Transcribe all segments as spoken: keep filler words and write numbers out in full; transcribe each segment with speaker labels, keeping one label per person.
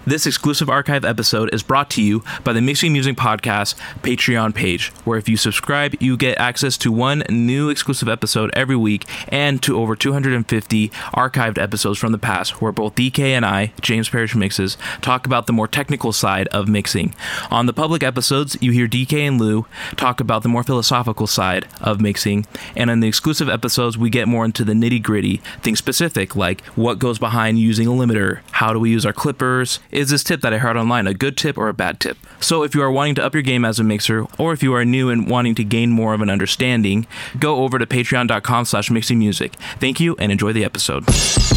Speaker 1: This exclusive archive episode is brought to you by the Mixing Music Podcast Patreon page, where if you subscribe, you get access to one new exclusive episode every week and to over two hundred fifty archived episodes from the past, where both D K and I, James Parrish Mixes, talk about the more technical side of mixing. On the public episodes, you hear D K and Lou talk about the more philosophical side of mixing, and in the exclusive episodes, we get more into the nitty-gritty, things specific, like what goes behind using a limiter, how do we use our clippers, is this tip that I heard online a good tip or a bad tip? So if you are wanting to up your game as a mixer, or if you are new and wanting to gain more of an understanding, go over to patreon.com slash mixing music. Thank you and enjoy the episode.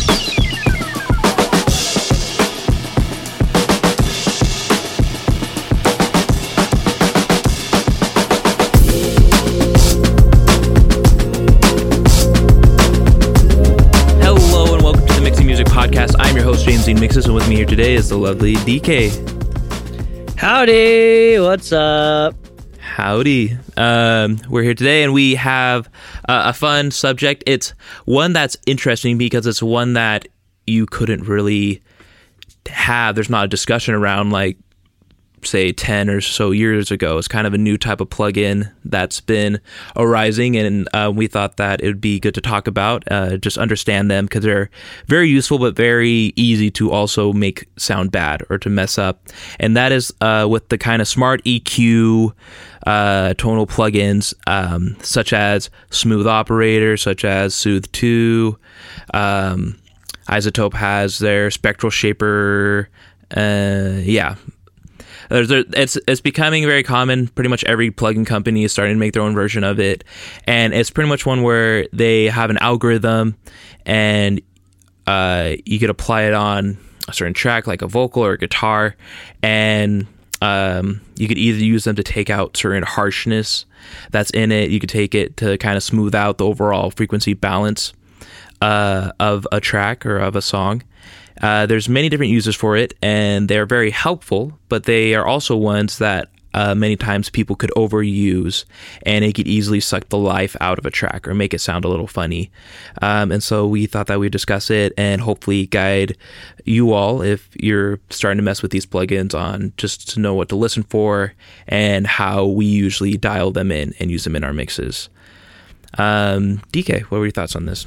Speaker 1: Podcast. I'm your host, James Dean Mixes, and with me here today is the lovely D K.
Speaker 2: Howdy, what's up?
Speaker 1: Howdy. Um, we're here today, and we have uh, a fun subject. It's one that's interesting because it's one that you couldn't really have. There's not a discussion around, like, say, ten or so years ago. It's kind of a new type of plugin that's been arising, and uh, we thought that it would be good to talk about, uh, just understand them, because they're very useful but very easy to also make sound bad or to mess up. And that is uh, with the kind of smart E Q uh, tonal plugins, um, such as Smooth Operator, such as Soothe two. Um, iZotope has their Spectral Shaper. Uh, yeah. There's, there, it's it's becoming very common. Pretty much every plugin company is starting to make their own version of it, and it's pretty much one where they have an algorithm, and uh, you could apply it on a certain track, like a vocal or a guitar, and um, you could either use them to take out certain harshness that's in it. You could take it to kind of smooth out the overall frequency balance uh, of a track or of a song. Uh, there's many different uses for it, and they're very helpful, but they are also ones that uh, many times people could overuse, and it could easily suck the life out of a track or make it sound a little funny. Um, and so we thought that we'd discuss it and hopefully guide you all, if you're starting to mess with these plugins, on just to know what to listen for and how we usually dial them in and use them in our mixes. Um, D K, what were your thoughts on this?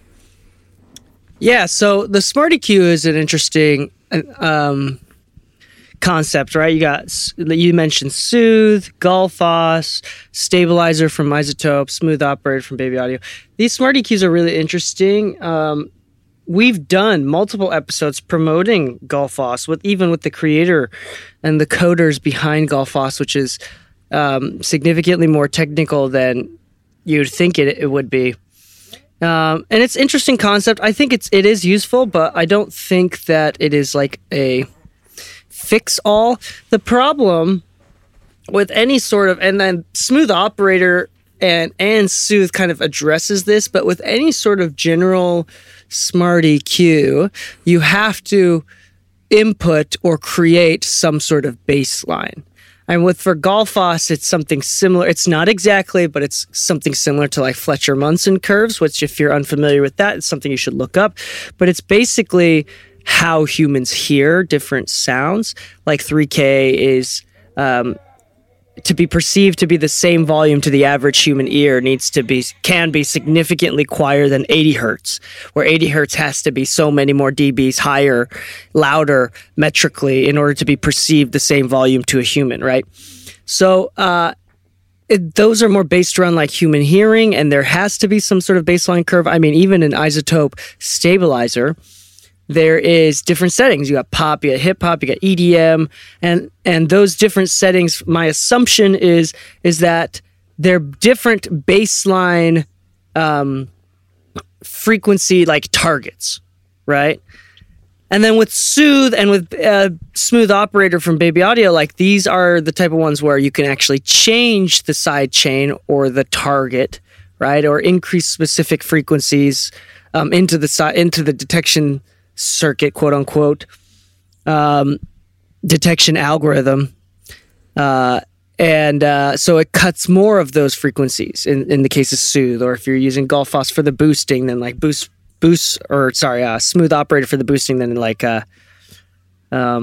Speaker 2: Yeah, so the Smart E Q is an interesting um, concept, right? You got, you mentioned Soothe, Gullfoss, Stabilizer from iZotope, Smooth Operator from Baby Audio. These Smart E Qs are really interesting. Um, we've done multiple episodes promoting Gullfoss, with even with the creator and the coders behind Gullfoss, which is um, significantly more technical than you'd think it, it would be. Um, and it's an interesting concept. I think it's it is useful, but I don't think that it is like a fix-all. The problem with any sort of, and then Smooth Operator and, and Soothe kind of addresses this, but with any sort of general Smart E Q, you have to input or create some sort of baseline. And with for Gullfoss, it's something similar. It's not exactly, but it's something similar to like Fletcher-Munson curves, which if you're unfamiliar with that, it's something you should look up. But it's basically how humans hear different sounds. Like three K is um, to be perceived to be the same volume to the average human ear needs to be, can be significantly quieter than eighty hertz, where eighty hertz has to be so many more dBs higher, louder metrically in order to be perceived the same volume to a human, right? So uh, it, those are more based around like human hearing, and there has to be some sort of baseline curve. I mean, even in iZotope Stabilizer, there is different settings. You got pop, you got hip hop, you got E D M, and and those different settings, my assumption is is that they're different baseline um, frequency like targets, right? And then with Soothe and with uh, Smooth Operator from Baby Audio, like these are the type of ones where you can actually change the side chain or the target, right, or increase specific frequencies um, into the si- into the detection circuit, quote unquote, um, detection algorithm. Uh, and uh, so it cuts more of those frequencies in, in the case of Soothe, or if you're using Gullfoss for the boosting, then like boost, boost, or sorry, uh, Smooth Operator for the boosting, then like uh, um,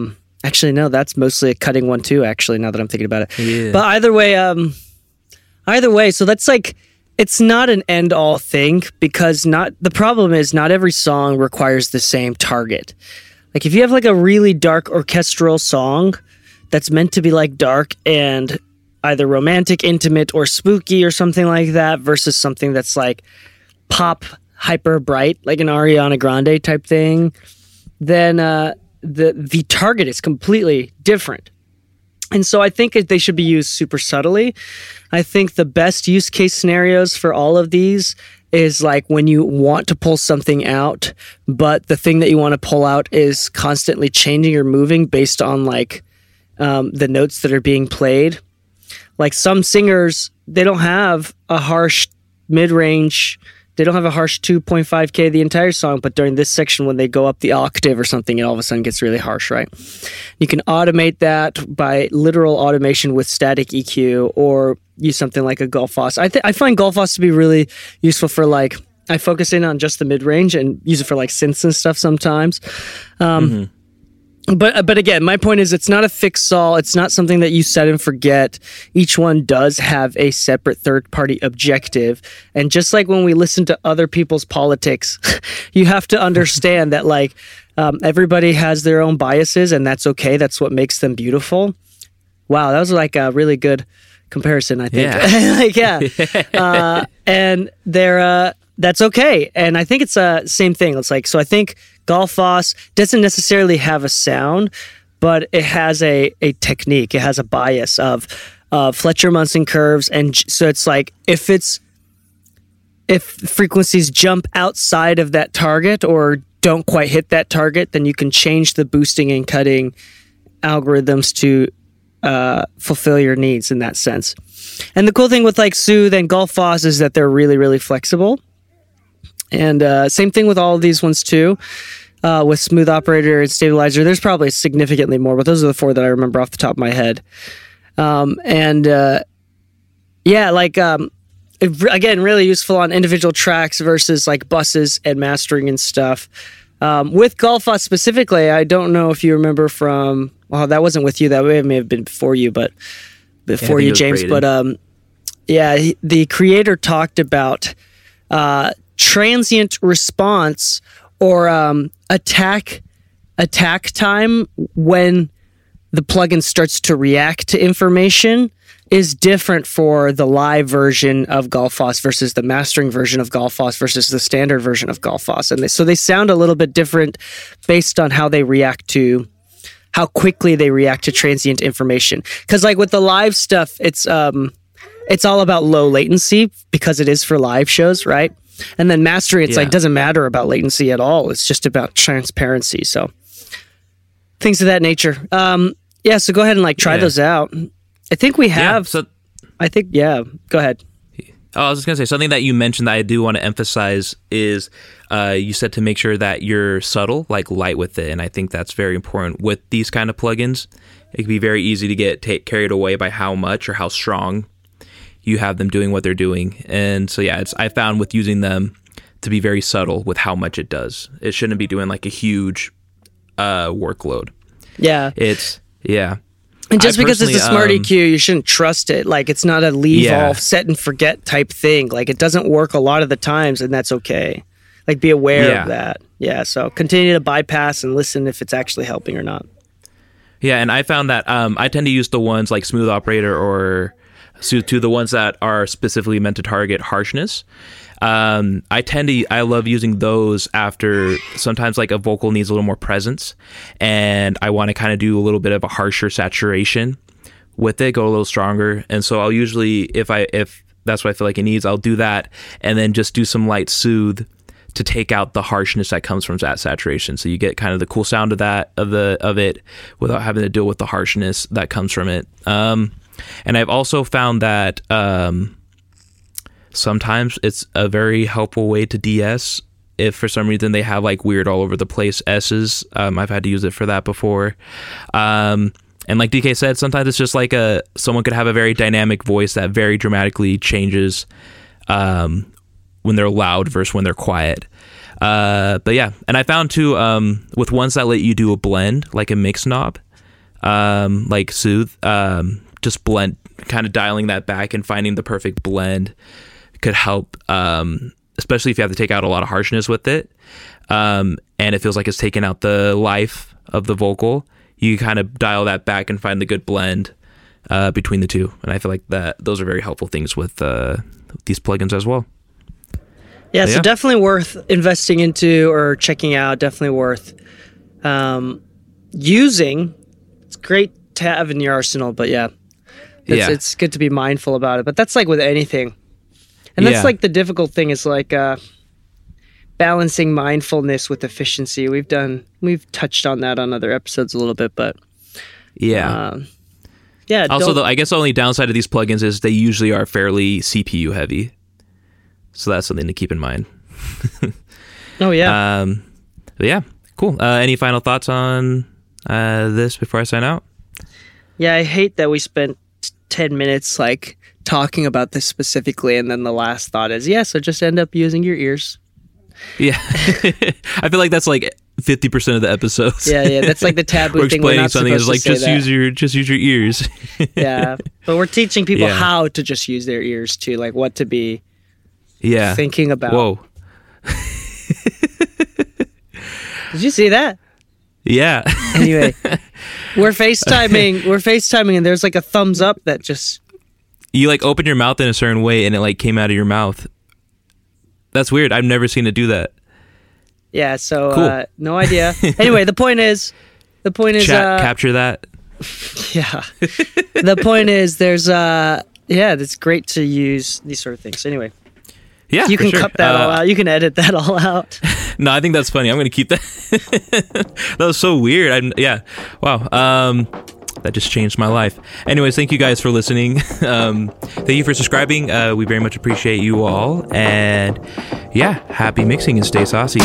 Speaker 2: Actually, no, that's mostly a cutting one too. Actually, now that I'm thinking about it.
Speaker 1: Yeah.
Speaker 2: But either way, um, either way, so that's like, it's not an end all thing because not the problem is not every song requires the same target. Like if you have like a really dark orchestral song that's meant to be like dark and either romantic, intimate, or spooky or something like that versus something that's like pop, hyper bright, like an Ariana Grande type thing, then uh, the the target is completely different. And so I think they should be used super subtly. I think the best use case scenarios for all of these is like when you want to pull something out, but the thing that you want to pull out is constantly changing or moving based on like um, the notes that are being played. Like some singers, they don't have a harsh mid-range, they don't have a harsh two point five K the entire song, but during this section when they go up the octave or something, it all of a sudden gets really harsh, right? You can automate that by literal automation with static E Q or use something like a Gullfoss. I, th- I find Gullfoss to be really useful for like, I focus in on just the mid-range and use it for like synths and stuff sometimes. Um, mm-hmm. But but again, my point is it's not a fix-all. It's not something that you set and forget. Each one does have a separate third-party objective. And just like when we listen to other people's politics, you have to understand that like um, everybody has their own biases and that's okay. That's what makes them beautiful. Wow, that was like a really good comparison, I think. Yeah. like, yeah. Uh, and they're... Uh, that's okay. And I think it's the uh, same thing. It's like, so I think Gullfoss doesn't necessarily have a sound, but it has a, a technique. It has a bias of uh, Fletcher-Munson curves. And so it's like, if it's, if frequencies jump outside of that target or don't quite hit that target, then you can change the boosting and cutting algorithms to uh, fulfill your needs in that sense. And the cool thing with like Soothe and Gullfoss is that they're really, really flexible. And uh, same thing with all of these ones too. Uh, with Smooth Operator and Stabilizer, there's probably significantly more, but those are the four that I remember off the top of my head. Um, and uh, yeah, like um, it, again, really useful on individual tracks versus like buses and mastering and stuff. Um, with Gullfoss specifically, I don't know if you remember from. Well, that wasn't with you. That may have been before you, but before yeah, you, James. Created. But um, yeah, he, the creator talked about. Uh, transient response or um, attack attack time when the plugin starts to react to information is different for the live version of Gullfoss versus the mastering version of Gullfoss versus the standard version of Gullfoss. And they, so they sound a little bit different based on how they react to, how quickly they react to transient information. Because like with the live stuff, it's um, it's all about low latency because it is for live shows, right? And then mastering, it's yeah. like, doesn't matter about latency at all. It's just about transparency. So things of that nature. Um, yeah. So go ahead and like try yeah. those out. I think we have, yeah, so, I think, yeah, go ahead.
Speaker 1: Oh, I was just going to say something that you mentioned that I do want to emphasize is uh, you said to make sure that you're subtle, like light with it. And I think that's very important with these kind of plugins. It can be very easy to get take, carried away by how much or how strong you have them doing what they're doing. And so, yeah, it's I found with using them to be very subtle with how much it does. It shouldn't be doing like a huge uh, workload.
Speaker 2: Yeah.
Speaker 1: It's, yeah.
Speaker 2: And just I because it's a smart um, E Q, you shouldn't trust it. Like, it's not a leave yeah. all, set and forget type thing. Like, it doesn't work a lot of the times, and that's okay. Like, be aware yeah. of that. Yeah, so continue to bypass and listen if it's actually helping or not.
Speaker 1: Yeah, and I found that um, I tend to use the ones like Smooth Operator or So to the ones that are specifically meant to target harshness. Um, I tend to, I love using those after sometimes like a vocal needs a little more presence and I want to kind of do a little bit of a harsher saturation with it, go a little stronger. And so I'll usually, if I, if that's what I feel like it needs, I'll do that and then just do some light soothe to take out the harshness that comes from that saturation. So you get kind of the cool sound of that, of the, of it without having to deal with the harshness that comes from it. Um, And I've also found that um, sometimes it's a very helpful way to de-ess if for some reason they have like weird all over the place S's. Um, I've had to use it for that before. Um, and like D K said, sometimes it's just like a someone could have a very dynamic voice that very dramatically changes um, when they're loud versus when they're quiet. Uh, but yeah, and I found too um, with ones that let you do a blend, like a mix knob, um, like Soothe, um, just blend, kind of dialing that back and finding the perfect blend could help, um, especially if you have to take out a lot of harshness with it. Um, and it feels like it's taking out the life of the vocal. You kind of dial that back and find the good blend uh, between the two. And I feel like that those are very helpful things with uh, these plugins as well.
Speaker 2: Yeah,
Speaker 1: so
Speaker 2: so
Speaker 1: yeah.
Speaker 2: definitely worth investing into or checking out. Definitely worth um, using. It's great to have in your arsenal, but yeah, it's,
Speaker 1: yeah.
Speaker 2: it's good to be mindful about it. But that's like with anything. And that's
Speaker 1: Yeah.
Speaker 2: like the difficult thing is like uh, balancing mindfulness with efficiency. We've done, we've touched on that on other episodes a little bit, but
Speaker 1: Yeah.
Speaker 2: um, yeah.
Speaker 1: Also,
Speaker 2: don't-
Speaker 1: though, I guess the only downside of these plugins is they usually are fairly C P U heavy. So that's something to keep in mind.
Speaker 2: oh yeah.
Speaker 1: Um, but yeah, cool. Uh, any final thoughts on uh, this before I sign out?
Speaker 2: Yeah, I hate that we spent ten minutes like talking about this specifically, and then the last thought is, yeah, so just end up using your ears.
Speaker 1: Yeah. I feel like that's like fifty percent of the episodes.
Speaker 2: Yeah, yeah, that's like the taboo
Speaker 1: We're
Speaker 2: thing. We're
Speaker 1: explaining
Speaker 2: not
Speaker 1: something is
Speaker 2: supposed
Speaker 1: like
Speaker 2: to say
Speaker 1: just
Speaker 2: that.
Speaker 1: use your just use your ears.
Speaker 2: Yeah, but we're teaching people
Speaker 1: Yeah.
Speaker 2: how to just use their ears too, like what to be
Speaker 1: Yeah.
Speaker 2: thinking about.
Speaker 1: Whoa.
Speaker 2: Did you see that?
Speaker 1: Yeah.
Speaker 2: Anyway, we're FaceTiming. We're FaceTiming, and there's like a thumbs up that just.
Speaker 1: You like open your mouth in a certain way and it like came out of your mouth. That's weird. I've never seen it do that.
Speaker 2: Yeah. So
Speaker 1: Cool.
Speaker 2: uh, no idea. Anyway, the point is, the point is,
Speaker 1: Chat,
Speaker 2: uh,
Speaker 1: capture that.
Speaker 2: yeah. The point is, there's uh, yeah, it's great to use these sort of things. Anyway.
Speaker 1: Yeah,
Speaker 2: You
Speaker 1: for
Speaker 2: can
Speaker 1: sure.
Speaker 2: cut that
Speaker 1: Uh,
Speaker 2: all out. You can edit that all out.
Speaker 1: No, I think that's funny. I'm going to keep that. That was so weird. I'm, yeah. Wow. Um, that just changed my life. Anyways, thank you guys for listening. Um, thank you for subscribing. Uh, we very much appreciate you all. And yeah, happy mixing and stay saucy.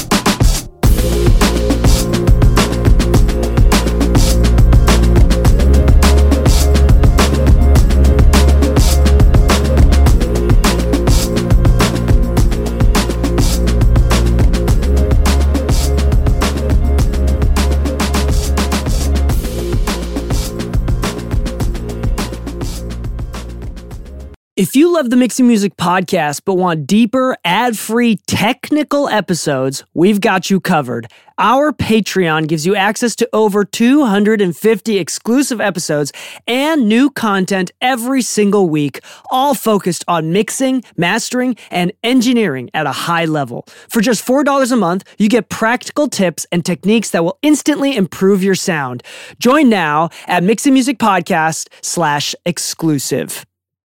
Speaker 2: If you love the Mixing Music podcast but want deeper, ad-free, technical episodes, we've got you covered. Our Patreon gives you access to over two hundred fifty exclusive episodes and new content every single week, all focused on mixing, mastering, and engineering at a high level. For just four dollars a month, you get practical tips and techniques that will instantly improve your sound. Join now at Mixing Music Podcast slash exclusive.